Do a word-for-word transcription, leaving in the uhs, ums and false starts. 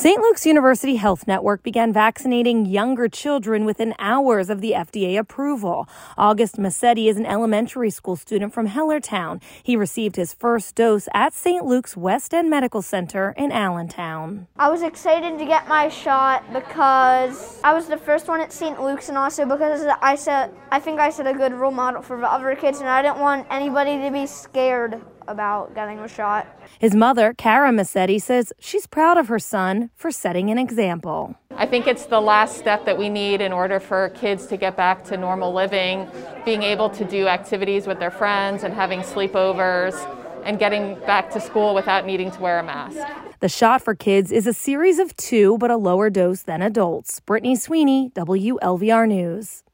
Saint Luke's University Health Network began vaccinating younger children within hours of the F D A approval. August Massetti is an elementary school student from Hellertown. He received his first dose at Saint Luke's West End Medical Center in Allentown. I was excited to get my shot because I was the first one at Saint Luke's, and also because I set, I think I set a good role model for the other kids, and I didn't want anybody to be scared about getting a shot. His mother, Cara Massetti, says she's proud of her son for setting an example. I think it's the last step that we need in order for kids to get back to normal living, being able to do activities with their friends and having sleepovers and getting back to school without needing to wear a mask. The shot for kids is a series of two, but a lower dose than adults. Brittany Sweeney, W L V R News.